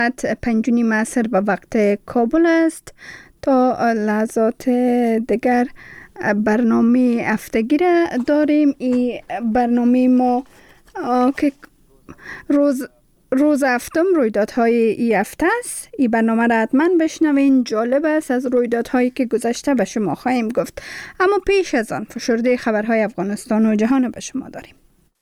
5:30 عصر به وقت کابل است. تا لحظات دیگر برنامه هفتگی را داریم. این برنامه ما که روز هفتم رویدادهای این هفته است. این برنامه را حتما بشنوین، جالب است. از رویدادهایی که گذشته به شما خواهیم گفت، اما پیش از آن فشرده خبرهای افغانستان و جهان به شما داریم.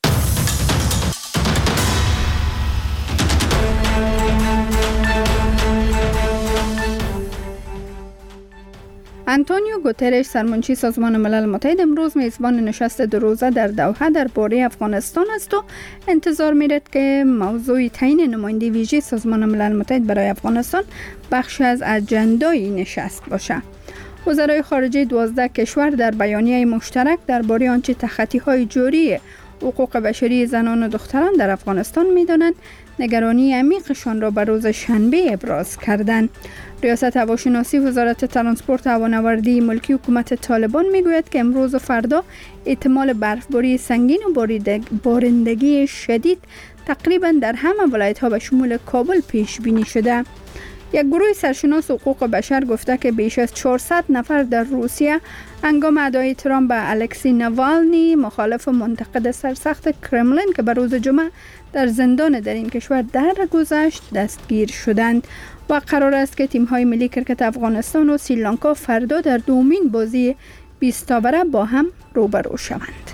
آنتونیو گوترش، سرمنشی سازمان ملل متحد، امروز میزبان نشست 2 روزه در دوحه درباره افغانستان است و انتظار می‌رد که موضوع تعیین نماینده ویژه سازمان ملل متحد برای افغانستان بخشی از اجندای نشست باشد. وزرای خارجه 12 کشور در بیانیه مشترک درباره آنچه تخطی‌های جوری حقوق بشری زنان و دختران در افغانستان می‌دانند، نگرانی عمیقشان را به روز شنبه ابراز کردند. ریاست هواشناسی وزارت ترانسپورت و هوانوردی ملکی حکومت طالبان میگوید که امروز و فردا احتمال برفباری سنگین و بارندگی شدید تقریبا در همه ولایت‌ها به شمول کابل پیش بینی شده. یک گروه سرشناس حقوق بشر گفته که بیش از 400 نفر در روسیه هنگام ادای ترامپ به الکسی ناوالنی، مخالف و منتقد سرسخت کرملین که به روز جمعه در زندان در این کشور درگذشت، دستگیر شدند و قرار است که تیم‌های ملی کرکت افغانستان و سریلانکا فردا در دومین بازی 20 تابره با هم روبرو شوند.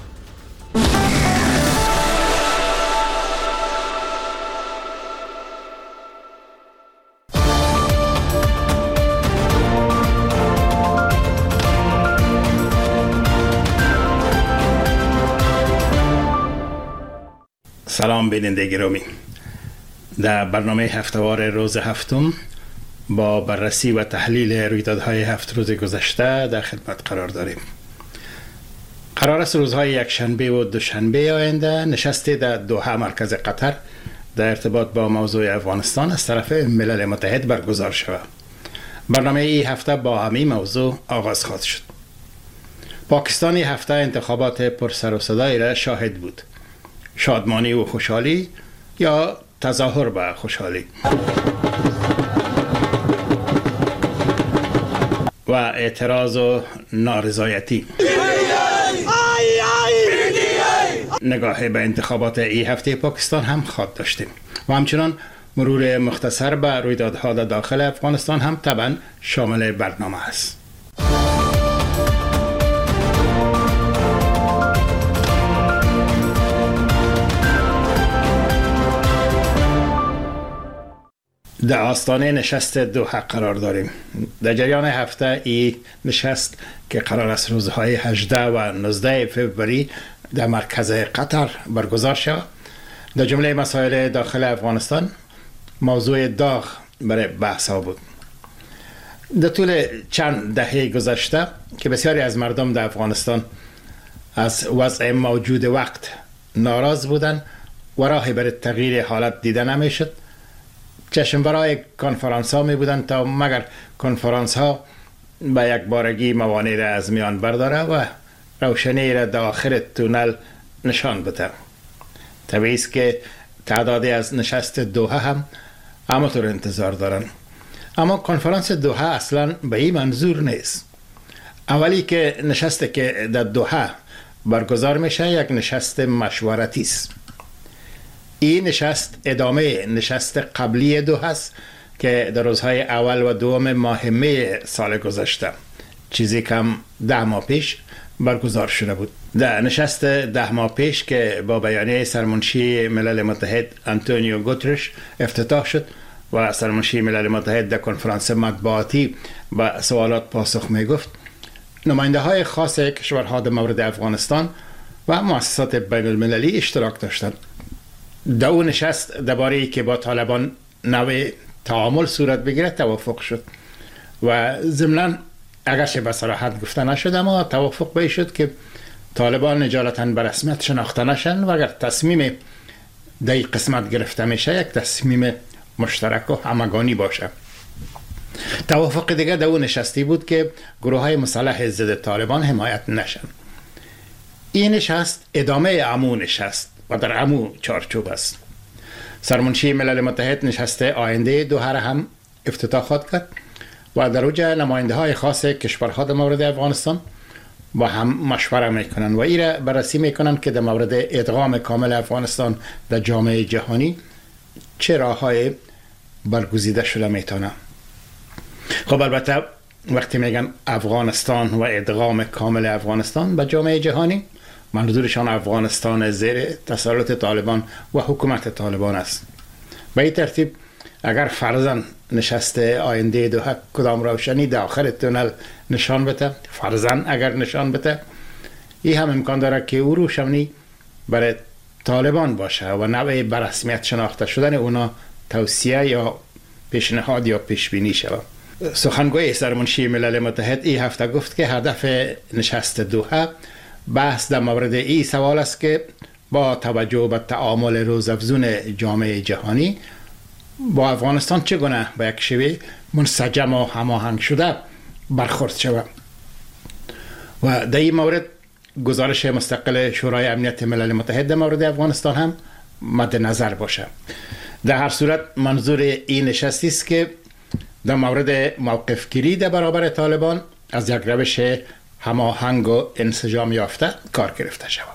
سلام بیننده گرامی. در برنامه هفتهوار روز هفتم با بررسی و تحلیل رویدادهای 7 روز گذشته در خدمت قرار داریم. قرار است روزهای یکشنبه و دوشنبه آینده نشستی در دوحه مرکز قطر در ارتباط با موضوع افغانستان از طرف ملل متحد برگزار شود. برنامه این هفته با همین موضوع آغاز خواهد شد. پاکستان این هفته انتخابات پرسر و صدایی را شاهد بود. شادمانی و خوشحالی یا تظاهر به خوشحالی و اعتراض و نارضایتی. نگاه به انتخابات این هفته پاکستان هم خواهد داشتیم و همچنان مرور مختصر به رویدادها در داخل افغانستان هم طبعا شامل برنامه است. در آستانه نشست دوحه قرار داریم. در جریان هفته این نشست که قرار است روزهای 18 و 19 فوریه در مرکز قطر برگزار شود، در جمله مسائل داخل افغانستان موضوع داغ برای بحث ها بود. در طول چند دهه گذشته که بسیاری از مردم در افغانستان از وضع موجود وقت ناراض بودند و راهی برای تغییر حالت دیده نمیشد، چشم برای کنفرانس ها می بودند تا مگر کنفرانس ها به یک بارگی موانع را از میان برداره و روشنی را در آخر تونل نشان بده. طبیعی است که تعدادی از نشست دوحه هم همانطور انتظار دارند، اما کنفرانس دوحه اصلا به این منظور نیست. اولی که نشستی که در دوحه برگزار میشه یک نشست مشورتی است. این نشست ادامه نشست قبلی دوحه است که در روزهای اول و دوم ماه می سال گذشته، چیزی کم 10 ماه پیش برگزار شده بود. در نشست 10 ماه پیش که با بیانیه سرمنشی ملل متحد آنتونیو گوترش افتتاح شد و سرمنشی ملل متحد در کنفرانس مطبوعاتی به سوالات پاسخ می گفت، نماینده های خاص کشورها در مورد افغانستان و مؤسسات بین المللی اشتراک داشتند. در اون نشست درباره که با طالبان نوع تعامل صورت بگیره توافق شد و ضمناً اگرچه به صراحت گفته نشد اما توافق به شد که طالبان اجالتاً به رسمیت شناخته نشن و اگر تصمیم در این قسمت گرفته میشه یک تصمیم مشترک و همگانی باشه. توافق دیگه در اون نشستی بود که گروه های مسلح ضد طالبان حمایت نشن. این نشست ادامه عمو نشست و در عمو چارچوب است. سرمنشی ملل متحد نشست آینده دوحه را هم افتتاح خواهد کرد و در اوجه نماینده های خاص کشورها در مورد افغانستان با هم مشوره میکنن و ایره بررسی میکنن که در مورد ادغام کامل افغانستان در جامعه جهانی چه راههای برگزیده شده میتونه. خب البته وقتی میگن افغانستان و ادغام کامل افغانستان به جامعه جهانی، منظورشان افغانستان زیر تسلط طالبان و حکومت طالبان است. به این ترتیب اگر فرضاً نشست آینده دوحه کدام روشنی در آخر تونل نشان بده، فرضاً اگر نشان بده، این هم امکان داره که او روشنی برای طالبان باشه و نوع برسمیت شناخته شدن اونا توصیه یا پیشنهاد یا پیشبینی شود. سخنگوی سرمنشی ملل متحد این هفته گفت که هدف نشست دوحه بحث در مورد این سوال است که با توجه به تعامل روزافزون جامعه جهانی با افغانستان چگونه به یک شیوه منسجم و هماهنگ شده برخورد شود و در این مورد گزارش مستقل شورای امنیت ملل متحد در مورد افغانستان هم مد نظر باشه. در هر صورت منظور این نشستی است که در مورد موقف گیری در برابر طالبان از یک روش هماهنگ و انسجام یافته کار گرفته شود.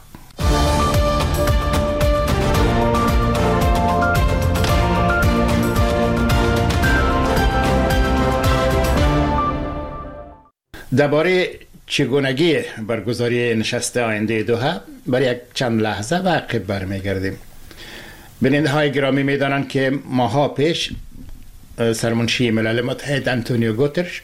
درباره چگونگی برگزاری نشست آینده دوحه برای یک چند لحظه و عقب برمیگردیم. بیننده های گرامی میدانند که ماها پیش سرمنشی ملل متحد انتونیو گوترش،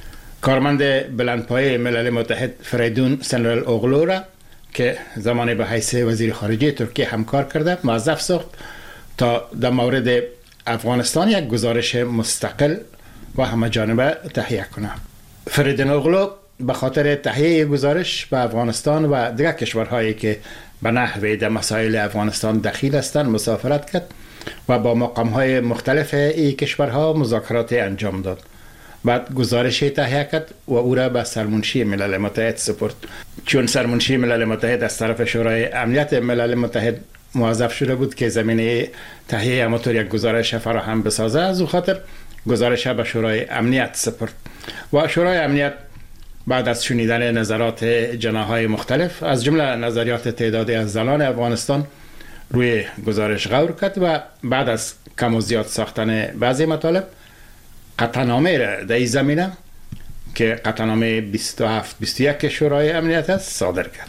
کارمند بلندپایه ملل متحد فریدون سنرال اوغلو را که زمانی به حیث وزیر خارجه ترکیه همکار کرده موظف ساخت تا در مورد افغانستان یک گزارش مستقل و همه جانبه تهیه کنه. فریدون اوغلو به خاطر تهیه گزارش به افغانستان و دیگر کشورهایی که به نحوی در مسائل افغانستان دخیل هستند مسافرت کرد و با مقام‌های مختلف این کشورها مذاکرات انجام داد. بعد گزارشی تهیه کرد و او را به سرمنشی ملل متحد سپرد. چون سرمنشی ملل متحد از طرف شورای امنیت ملل متحد موظف شده بود که زمینه تهیه همانطور یک گزارش فراهم بسازه، از او خاطر گزارش به شورای امنیت سپرد و شورای امنیت بعد از شنیدن نظرات جناح‌های مختلف از جمله نظریات تعدادی از زنان افغانستان روی گزارش غور کرد و بعد از کم و زیاد ساختن بعضی مطالب قطعنامه را در این زمینه که قطعنامه 27-21 شورای امنیت است صادر کرد.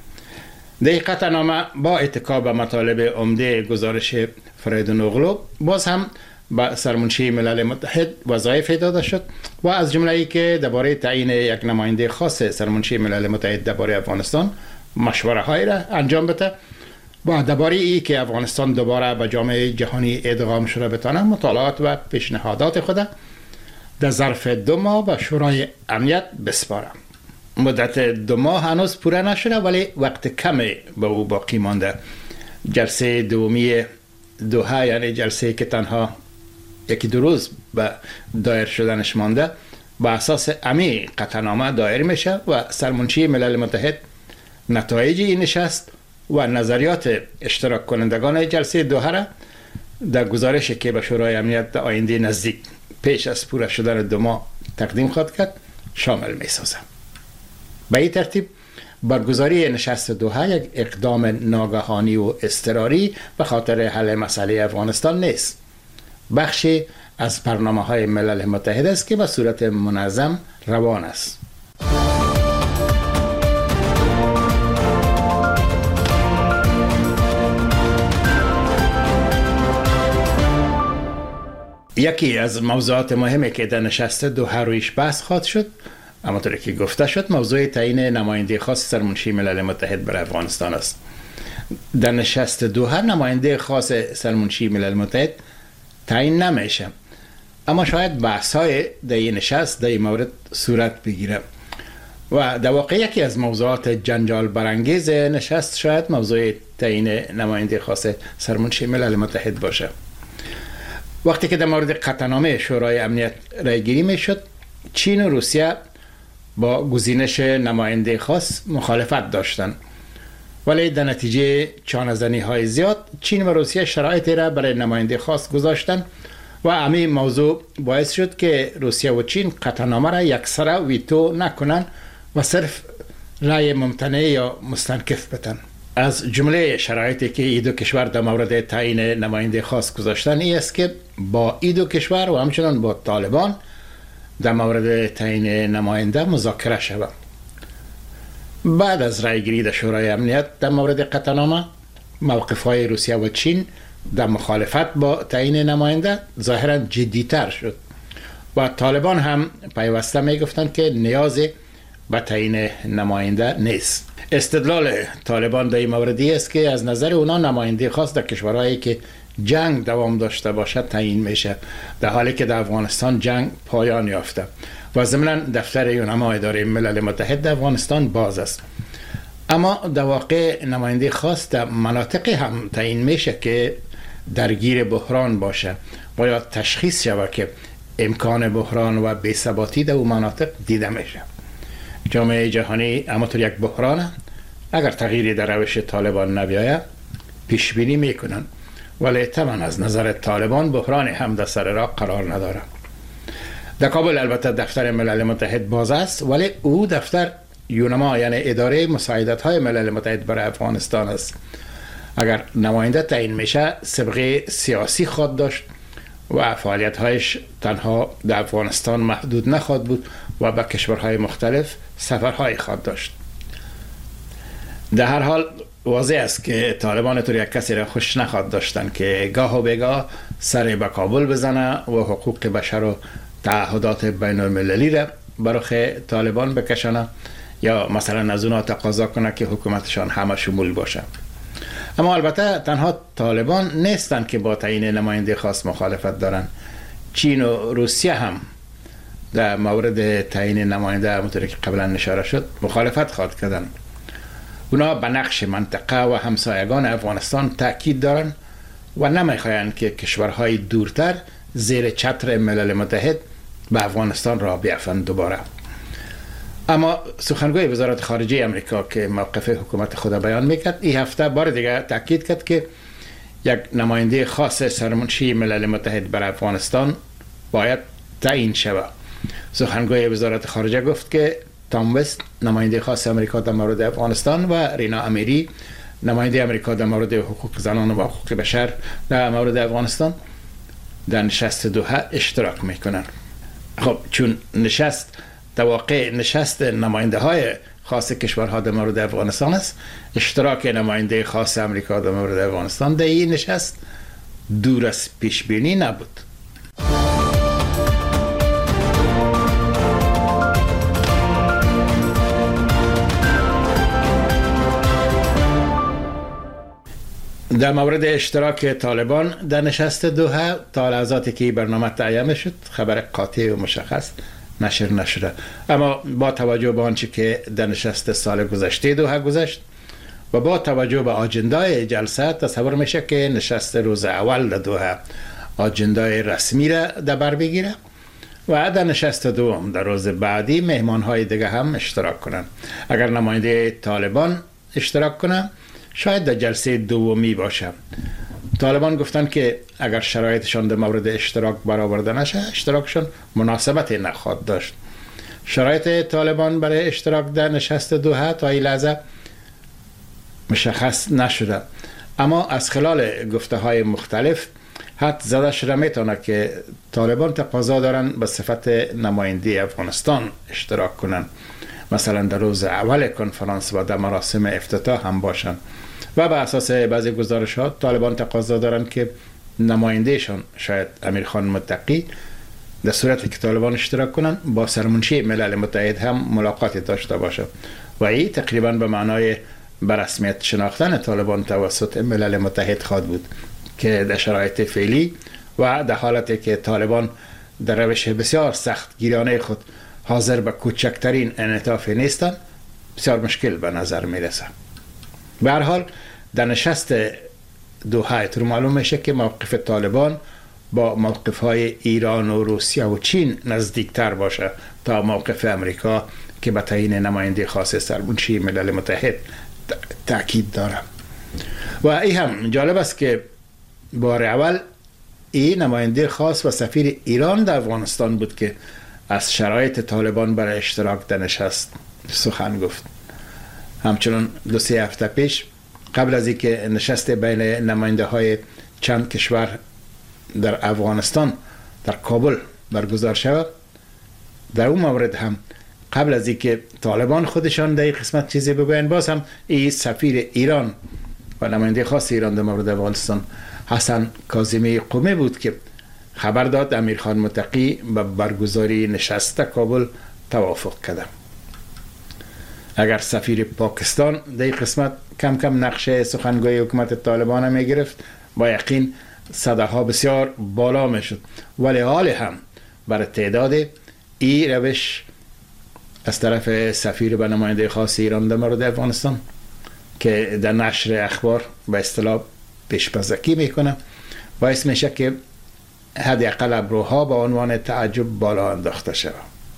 در این قطعنامه با اتکا به مطالب عمده گزارش فریدون اوغلو باز هم به سرمنشی ملل متحد وظایف داده شد و از جمله ای که درباره تعیین یک نماینده خاص سرمنشی ملل متحد درباره افغانستان مشوره های را انجام بده و درباره ای که افغانستان دوباره به جامعه جهانی ادغام شده بتانه مطالعات و پیشنهادات خود در ظرف 2 ماه به شورای امنیت بسپاره. مدت 2 ماه هنوز پوره نشده ولی وقت کمی به او باقی مانده. جلسه دومی دوحه، یعنی جلسه که تنها 1-2 روز به دایر شدنش مانده، به اساس امی قطعنامه دایر میشه و سرمنشی ملل متحد نتایج این نشست و نظریات اشتراک کنندگان جلسه دوحه را در گزارشی که به شورای امنیت در آینده نزدیک پیش از پوره شدن 2 ماه تقدیم خواهد کرد شامل می سازه. به این ترتیب برگزاری نشست دوحه یک اقدام ناگهانی و اضطراری به خاطر حل مسئله افغانستان نیست. بخشی از برنامه‌های ملل متحد است که به صورت منظم روان است. یکی از موضوعات مهمی که در نشست دوحه رویش بحث خواهد شد، همانطور که گفته شد، موضوع تعیین نماینده خاص سرمنشی ملل متحد برای افغانستان است. در نشست دوحه نماینده خاص سرمنشی ملل متحد تعیین نمیشه، اما شاید بحث های در این نشست در این مورد صورت بگیره و در واقع یکی از موضوعات جنجال برانگیز نشست شاید موضوع تعیین نماینده خاص سرمنشی ملل متحد باشه. وقتی که در مورد قطعنامه شورای امنیت رای گیری می شد، چین و روسیه با گزینش نماینده خاص مخالفت داشتند ولی در نتیجه چانه‌زنی های زیاد چین و روسیه شرایطی را برای نماینده خاص گذاشتن و همین موضوع باعث شد که روسیه و چین قطعنامه را یکسره ویتو نکنن و صرف رای ممتنع یا مستنکف بدن. از جمله شرایطی که این دو کشور در مورد تعیین نماینده خاص گذاشتن این است که با این دو کشور و همچنان با طالبان در مورد تعیین نماینده مذاکره شود. بعد از رای گیری در شورای امنیت در مورد قطعنامه، موقف‌های روسیه و چین در مخالفت با تعیین نماینده ظاهراً جدی‌تر شد و طالبان هم پیوسته میگفتند که نیازی به تعیین نماینده نیست. استدلال طالبان در این موردی است که از نظر اونا نماینده خاص در کشورهایی که جنگ دوام داشته باشد تعیین میشه، در حالی که در افغانستان جنگ پایان یافته و ضمناً دفتر یونما اداره ملل متحد در افغانستان باز است. اما در واقع نماینده خاص در مناطقی هم تعیین میشه که درگیر بحران باشه و یا تشخیص شود که امکان بحران و بی‌ثباتی در اون مناطق دیده میشه. جامعه جهانی همانطور یک بحران اگر تغییری در روش طالبان نبیاید پیش بینی میکنن، ولی طبعا از نظر طالبان بحران هم در سر راه قرار نداره. در کابل البته دفتر ملل متحد باز است، ولی او دفتر یونما یعنی اداره مساعدت های ملل متحد برای افغانستان است. اگر نماینده تعیین میشه سابقه سیاسی خواهد داشت و فعالیت هایش تنها در افغانستان محدود نخواهد بود و به کشورهای مختلف سفرهای خواهد داشت. در هر حال واضح است که طالبان طور یک کسی را خوش نخواهد داشتن که گاه و بیگاه سر به کابل بزنه و حقوق بشر و تعهدات بین المللی را برای طالبان بکشانه یا مثلا از اونا تقاضا کنه که حکومتشان همه شمول باشه. اما البته تنها طالبان نیستند که با تعیین نماینده خاص مخالفت دارن. چین و روسیه هم در مورد تعیین نماینده همونطور که قبلا اشاره شد مخالفت خواهد کردن. اونا به نقش منطقه و همسایگان افغانستان تاکید دارن و نمیخواین که کشورهای دورتر زیر چتر ملل متحد به افغانستان را بیافند دوباره. اما سخنگوی وزارت خارجه امریکا که موقف حکومت خود بیان میکرد این هفته بار دیگه تاکید کرد که یک نماینده خاص سرمنشی ملل متحد برای افغانستان باید تعیین شود. سخنگوی وزارت خارجه گفت که تام وست نماینده خاص امریکا در مورد افغانستان و رینا امیری نماینده امریکا در مورد حقوق زنان و حقوق بشر در مورد افغانستان در نشست دوحه اشتراک میکنن. خب چون نشست در واقع نشست نماینده های خاص کشورها در مورد افغانستان است، اشتراک نماینده خاص امریکا در مورد افغانستان در این نشست دور از پیش بینی نبود. در مورد اشتراک طالبان در نشست دوحه تا لحظاتی که برنامه تعیین شد خبر قاطع و مشخص نشر نشده، اما با توجه به آنچه که در نشست سال گذشته دوحه گذشت و با توجه به آجندای جلسه تصور میشه که نشست روز اول در دوحه آجندای رسمی را در بر بگیره و در نشست دوم در روز بعدی مهمانهای دیگه هم اشتراک کنن. اگر نماینده طالبان اشتراک کنه شاید در جلسه دومی باشه. طالبان گفتن که اگر شرایطشان در مورد اشتراک برآورده نشه اشتراکشان مناسبت نخواهد داشت. شرایط طالبان برای اشتراک در نشست دوحه تا این لحظه مشخص نشده، اما از خلال گفته های مختلف حد زده شده میتونه که طالبان تقاضا دارن به صفت نماینده افغانستان اشتراک کنن، مثلا در روز اول کنفرانس و در مراسم افتتاح هم باشن و به اساس بعضی گزارشات طالبان تقاضا دارن که نمایندهشان شاید امیرخان متقی در صورتی که طالبان اشتراک کنن با سرمنشی ملل متحد هم ملاقاتی داشته باشه و این تقریبا به معنای به رسمیت شناختن طالبان توسط ملل متحد خواهد بود که در شرایط فعلی و در حالتی که طالبان در روش بسیار سخت گیرانه خود حاضر به کوچکترین انعطاف نیستن بسیار مشکل به نظر میرسه. به هر حال در نشست دوحه طور معلوم میشه که موقف طالبان با موقف‌های ایران و روسیه و چین نزدیکتر باشه تا موقف امریکا که به تعیین نماینده خاص سرمنشی ملل متحد تأکید داره. و این هم جالب است که بار اول این نماینده خاص و سفیر ایران در افغانستان بود که از شرایط طالبان برای اشتراک در نشست سخن گفت. همچنان 2-3 هفته پیش قبل از اینکه نشست بین نماینده های چند کشور در افغانستان در کابل برگزار شود، در اون مورد هم قبل از اینکه طالبان خودشان در این قسمت چیزی بگوین، باز هم این سفیر ایران و نماینده خاص ایران در مورد افغانستان حسن کاظمی قمی بود که خبر داد امیرخان متقی به برگزاری نشست کابل توافق کرده. اگر سفیر پاکستان در این قسمت کم کم نقشه سخنگوی حکومت طالبان می گرفت، با یقین صداها بسیار بالا می شد. ولی حال هم برای تعداد این روش از طرف سفیر و نماینده خاص ایران در مورد افغانستان که در نشر اخبار به اصطلاح پیش‌پزکی میکنه، باعث میشه که حداقل ابروها با عنوان تعجب بالا انداخته شود.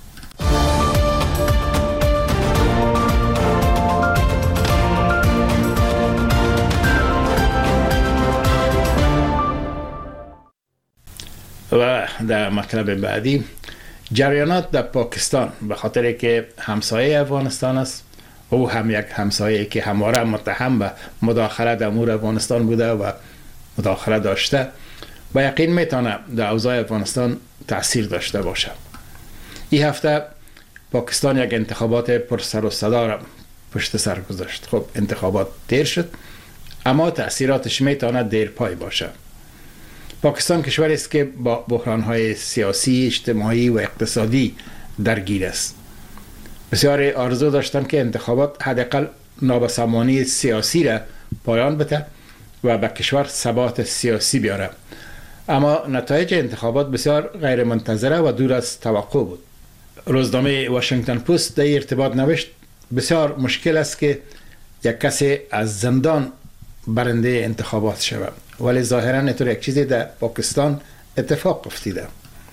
و در مطلب بعدی، جریانات در پاکستان به خاطر که همسایه افغانستان است، او هم یک همسایه که همواره متهم به مداخله در امور افغانستان بوده و مداخله داشته، با یقین میتونه در اوضاع افغانستان تأثیر داشته باشه. این هفته پاکستان یک انتخابات پر سر و صدا را پشت سر گذاشت. خب انتخابات دیر شد، اما تأثیراتش میتونه دیر پای باشه. پاکستان کشوری است که با بحران‌های سیاسی، اجتماعی و اقتصادی درگیر است. بسیاری آرزو داشتند که انتخابات حداقل نابسامانی سیاسی را پایان بده و به کشور ثبات سیاسی بیاره، اما نتایج انتخابات بسیار غیر منتظره و دور از توقع بود. روزنامه واشنگتن پست در ارتباط نوشت بسیار مشکل است که یک کسی از زندان برنده انتخابات شود، ولی ظاهرا اینطور یک چیزی در پاکستان اتفاق افتیده.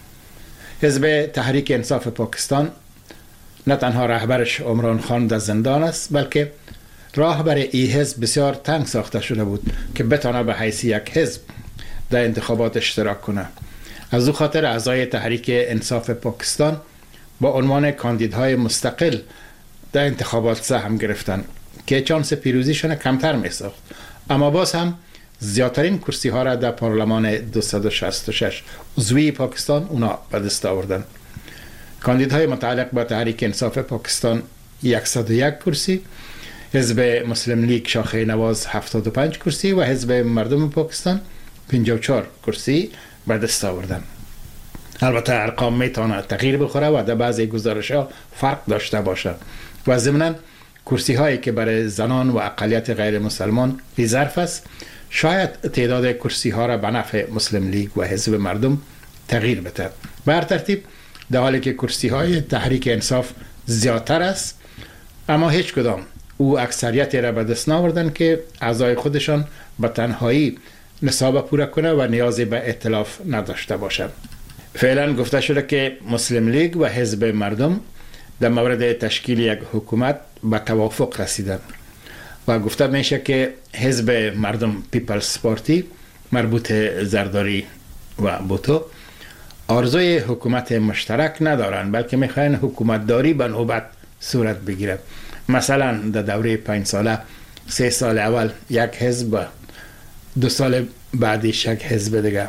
حزب تحریک انصاف پاکستان نه تنها رهبرش عمران خان در زندان است، بلکه راه برای این حزب بسیار تنگ ساخته شده بود که بتونه به حیث یک حزب در انتخابات اشتراک کنه. از او خاطر اعضای تحریک انصاف پاکستان با عنوان کاندیدهای مستقل در انتخابات سهم گرفتن که چانس پیروزیشون کمتر می ساخت، اما باز هم زیادترین کرسی ها را در پارلمان 266 عضوی پاکستان اونا به دست آوردن. کاندیدهای متعلق به تحریک انصاف پاکستان 101 کرسی، حزب مسلم لیگ شاخه نواز 75 کرسی و حزب مردم پاکستان 54 کرسی به دست آوردن. البته ارقام میتونه تغییر بخوره و در بعضی گزارش ها فرق داشته باشه و ضمناً کرسی هایی که برای زنان و اقلیت غیر مسلمان ریزرو است، شاید تعداد کرسی ها را به نفع مسلم لیگ و حزب مردم تغییر بده. به هر ترتیب در حالی که کرسی های تحریک انصاف زیادتر است، اما هیچ کدام او اکثریتی را به دست نآوردن که اعضای خودشان به تنهایی نصاب پورا کنه و نیازی به ائتلاف نداشته باشد. فعلا گفته شده که مسلم لیگ و حزب مردم در مورد تشکیل یک حکومت به توافق رسیدند و گفته میشه که حزب مردم پیپلز پارتی مربوط زرداری و بوتو آرزوی حکومت مشترک ندارند، بلکه میخواین حکومت داری به نوبت صورت بگیره. مثلا در دوره 5 ساله 3 سال اول یک حزب، 2 سال بعدش یک حزب دیگه.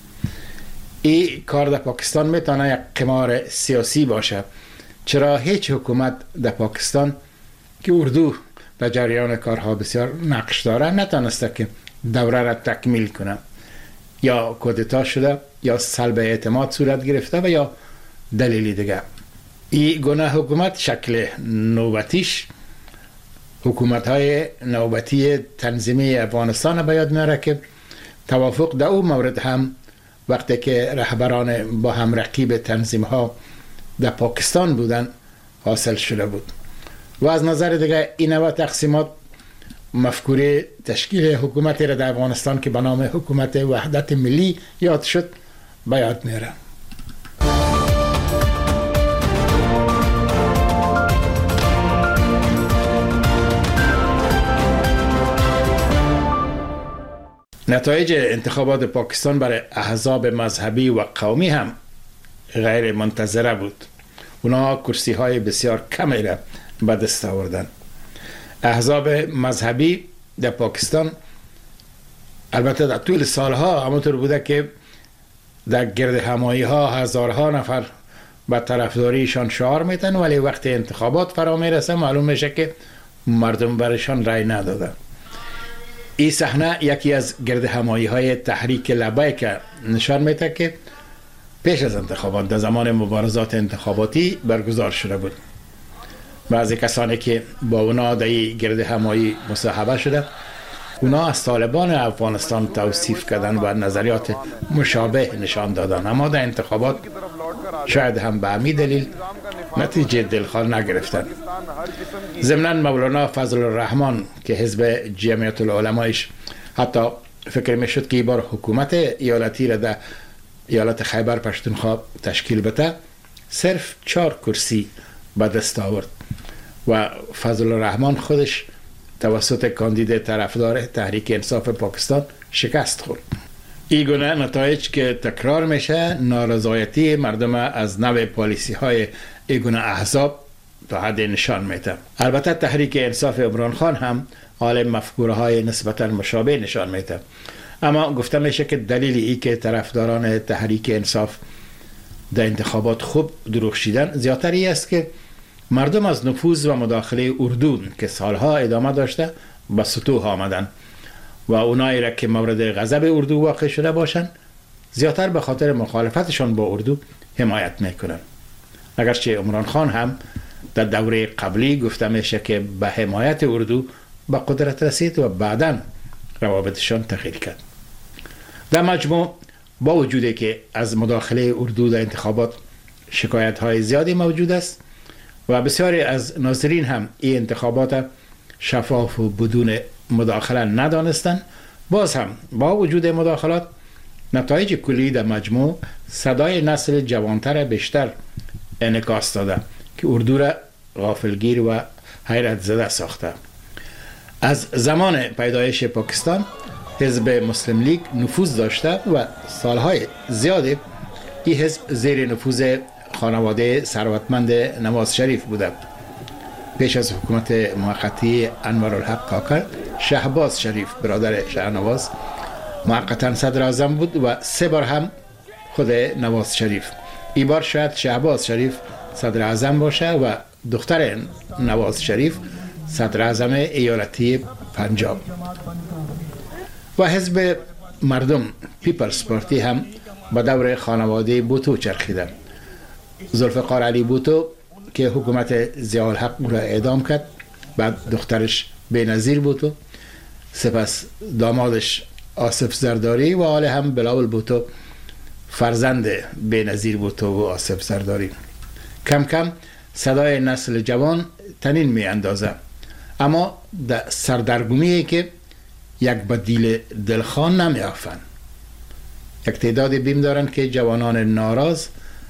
این کار در پاکستان میتونه یک قمار سیاسی باشه، چرا هیچ حکومت در پاکستان که اردو در جریان کارها بسیار نقش داره نتونسته که دوره را تکمیل کنه. یا کودتا شده، یا سلب اعتماد صورت گرفته و یا دلیلی دیگه. این گونه حکومت شکل نوبتیش حکومت های نوبتی تنظیمی افغانستان به یاد میاره که توافق در اون مورد هم وقتی که رهبران با هم رقیب تنظیم ها در پاکستان بودن حاصل شده بود. و از نظر دیگه این نوع تقسیمات مفکوره تشکیل حکومتی را در افغانستان که به نام حکومت وحدت ملی یاد شد به یاد میاره. نتایج انتخابات پاکستان برای احزاب مذهبی و قومی هم غیر منتظره بود. اونا کرسی های بسیار کمی را به دست آوردن. احزاب مذهبی در پاکستان البته در طول سالها همونطور بوده که در گرد همایی ها هزارها نفر به طرفداریشان شعار میتن، ولی وقتی انتخابات فرا میرسه معلوم میشه که مردم برشان رای ندادن. این صحنه یکی از گرد همایی های تحریک لبیک نشان میده که پیش از انتخابات در زمان مبارزات انتخاباتی برگزار شده بود. بعضی کسانی که با اونا در گرد همایی مصاحبه شده، اونا از طالبان افغانستان توصیف کردن و نظریات مشابه نشان دادن، اما در انتخابات شاید هم به همین دلیل نتیجه دلخواه نگرفتن. ضمناً مولانا فضل الرحمن که حزب جمعیت العلمایش حتی فکر میشد که بار حکومت ایالتی را در ایالت خیبر پشتونخوا تشکیل بده، صرف 4 کرسی به دست آورد و فضل الرحمن خودش توسط کاندید طرفدار تحریک انصاف پاکستان شکست خورد. این گونه نتایج که تکرار میشه نارضایتی مردم از نوع پالیسی های این گونه احزاب تا حد نشان میده. البته تحریک انصاف عمران خان هم حال مفکوره های نسبتا مشابه نشان میده، اما گفته میشه که دلیل ای که طرفداران تحریک انصاف در انتخابات خوب درخشیدن زیادتری است که مردم از نفوذ و مداخله اردو که سالها ادامه داشته به سطوح آمدن و اونایی را که مورد غضب اردو واقع شده باشند زیادتر به خاطر مخالفتشان با اردو حمایت میکنن. اگرچه عمران خان هم در دوره قبلی گفته میشه که به حمایت اردو به قدرت رسید و بعداً روابطشان تغییر کرد. در مجموع با وجودی که از مداخله اردو در انتخابات شکایت های زیادی موجود است و بسیاری از ناظرین هم این انتخابات شفاف و بدون مداخله ندانستند، باز هم با وجود مداخلات نتایج کلی در مجموع صدای نسل جوانتر بیشتر انعکاس داده که اردو را غافلگیر و حیرت زده ساخته. از زمان پیدایش پاکستان حزب مسلم لیگ نفوذ داشته و سالهای زیادی این حزب زیر نفوذ خانواده ثروتمند نواز شریف بوده. پیش از حکومت موقتی انورالحق کاکر، شهباز شریف برادر شهنواز موقتا صدر اعظم بود و 3 بار هم خود نواز شریف. این بار شاید شهباز شریف صدر اعظم باشه و دختر نواز شریف صدر اعظم ایالتی پنجاب. و حزب مردم پیپلز پارتی هم به دور خانواده بوتو چرخیده. ذوالفقار علی بوتو که حکومت ضیاءالحق او را اعدام کرد، بعد دخترش بینظیر بوتو، سپس دامادش آصف زرداری و حال هم بلاول بوتو فرزند بینظیر بوتو و آصف زرداری. کم کم صدای نسل جوان تنین می اندازه، اما در سردرگمیه که یک بدیل دلخواه نمی آفن. یک تعداد بیم دارن که جوانان ناراض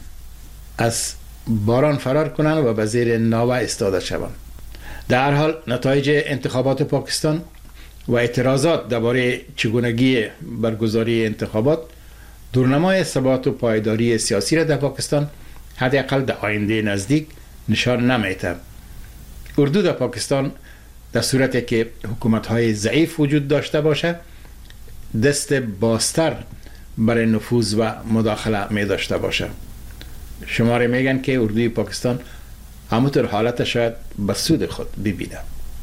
از باران فرار کنن و به زیر ناوه استاده شوند. در هر حال نتایج انتخابات پاکستان و اعتراضات درباره چگونگی برگزاری انتخابات دورنمای ثبات و پایداری سیاسی را در پاکستان حداقل در آینده نزدیک نشان نمیده. اردو در پاکستان در صورتی که حکومت‌های ضعیف وجود داشته باشه دست بازتر برای نفوذ و مداخله می داشته باشه. شماره میگن که اردوی پاکستان همونطور حالت شاید به سود خود ببینه.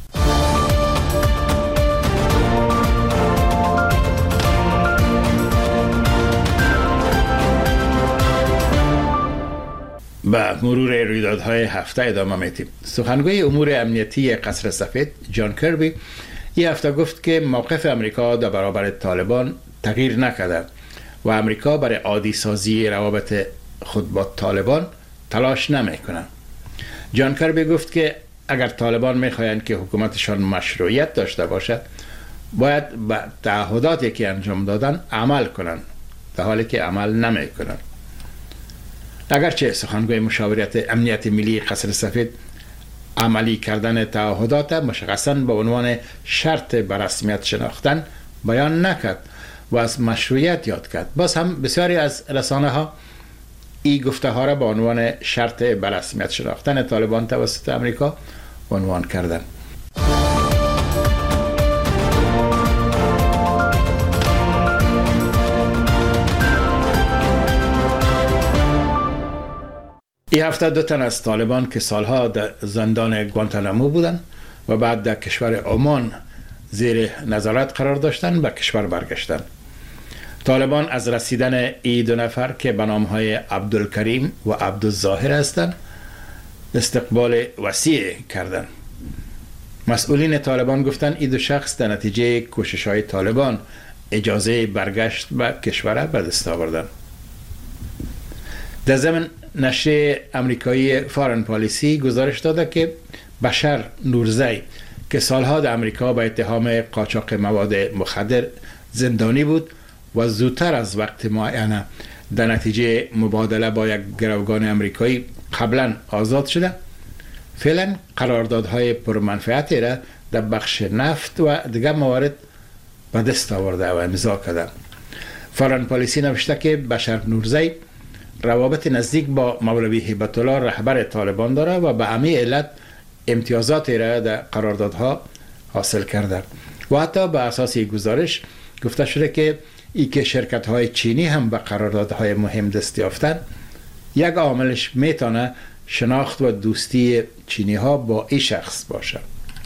با مرور رویدادهای هفته ادامه میدیم. سخنگوی امور امنیتی قصر سفید جان کربی این هفته گفت که موقف امریکا در برابر طالبان تغییر نکرده و امریکا برای عادی سازی روابط خود با طالبان تلاش نمیکنه. جان کربی گفت که اگر طالبان میخواهند که حکومتشان مشروعیت داشته باشد باید به تعهداتی که انجام دادن عمل کنند، در حالی که عمل نمیکنند. اگرچه سخنگوی مشاورت امنیت ملی قصر سفید عملی کردن تعهدات مشخصاً به عنوان شرط به رسمیت شناختن بیان نکرد، و از مشروعیت یاد کرد. باز هم بسیاری از رسانه ها این گفته ها را به عنوان شرط به رسمیت شناختن طالبان توسط امریکا عنوان کردند. این هفته 2 تن از طالبان که سالها در زندان گوانتانامو بودند و بعد در کشور عمان زیر نظارت قرار داشتند به کشور برگشتند. طالبان از رسیدن این 2 نفر که به نامهای عبدالکریم و عبدالظاهر هستند استقبال وسیع کردند. مسئولین طالبان گفتند این 2 شخص در نتیجه کوشش‌های طالبان اجازه برگشت به کشور به دست آوردند. در ضمن نشریه امریکایی فارن پالیسی گزارش داده که بشر نورزی که سالها در امریکا به اتهام قاچاق مواد مخدر زندانی بود و زودتر از وقت معین در نتیجه مبادله با یک گروگان امریکایی قبلا آزاد شده، فعلا قراردادهای پرمنفعتی را در بخش نفت و دیگر موارد به دست آورده و امضا کرده. فارن پالیسی نوشته که بشر نورزی روابط نزدیک با مولوی هیبت الله رهبر طالبان داره و به همین علت امتیازاتی را در قراردادها حاصل کرده و حتی به اساس گزارش گفته شده که ای که شرکت‌های چینی هم به قراردادهای مهم دست یافتند، یک عاملش میتونه شناخت و دوستی چینی ها با این شخص باشه.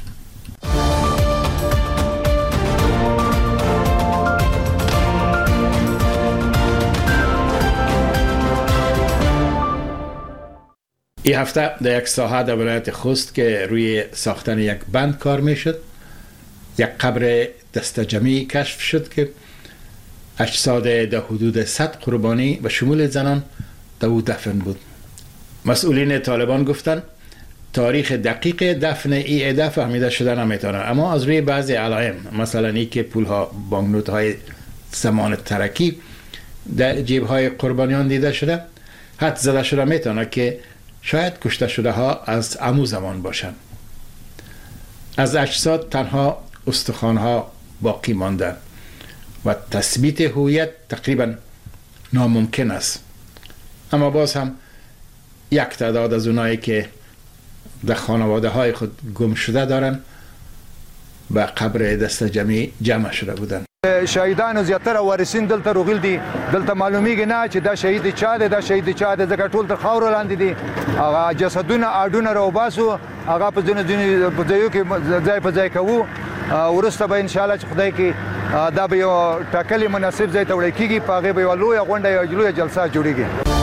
این هفته در یک ساحه در ولایت خوست که روی ساختن یک بند کار میشد، یک قبر دستجمعی کشف شد که اجساد در حدود 100 قربانی و شمول زنان در او دفن بود. مسئولین طالبان گفتند تاریخ دقیق دفن این عده فهمیده شده نمیتونه، اما از روی بعضی علائم مثلا این که پولها بانکنوت‌های زمان ترکی در جیب‌های قربانیان دیده شده، حد زده شده میتونه که شاید کشته شده ها از عمو زمان باشند. از اجساد تنها استخوان‌ها باقی مانده و تثبیت هویت تقریبا ناممکن است، اما باز هم یک تعداد از اونایی که در خانواده های خود گم شده دارن به قبر دستجمعی جمع شده بودن. شهیدانو زیاتره وارثین دلته روغل دي، دلته معلومیږي نه چې دا شهید چا دی، دا شهید چا دی، ځکه ټول تر خاورو لاندې دي. هغه جسدونه اډونه راوباسو، هغه په ځینو ځایو کې ځای په ځای کوو، وروسته به انشاءالله چې خدای کې دا به یو ټاکلي مناسب ځای ته وړی کېږي، په هغې به یوه لویه غونډه یوه لویه جلسه جوړېږي.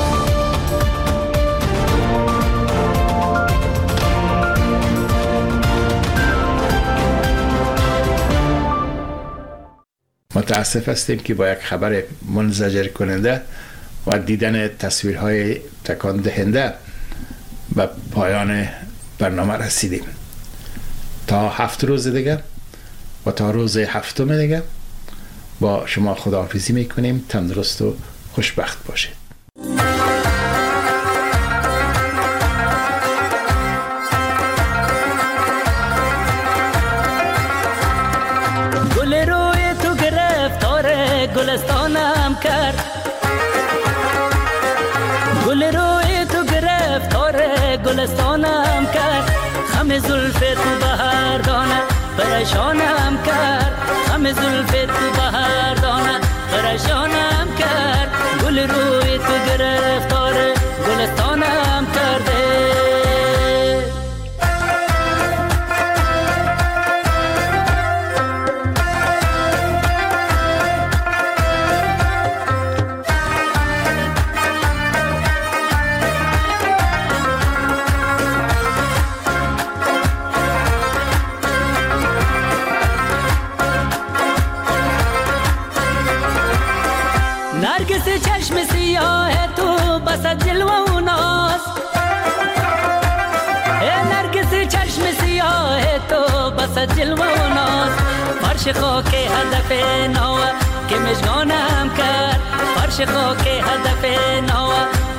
متاسف هستیم که با یک خبر منزجر کننده و دیدن تصویرهای تکان دهنده به پایان برنامه رسیدیم. تا 7 روز دیگه و تا روز 7 دیگه با شما خداحافظی میکنیم. تندرست و خوشبخت باشید. گلستانم کرد، گل روی تو گرفتار گلستانم کرد، خم زلف تو بهار دانه پریشانم کرد، خم زلف تو بهار دانه پریشانم کرد، گل روی تو گرفتار گلستانم کرده. نرگس چشم سیاه تو بس جلوه و ناز، نرگس چشم سیاه تو بس جلوه و ناز، فرش خاک هدف نو که مشگانم کرد، فرش خاک هدف نو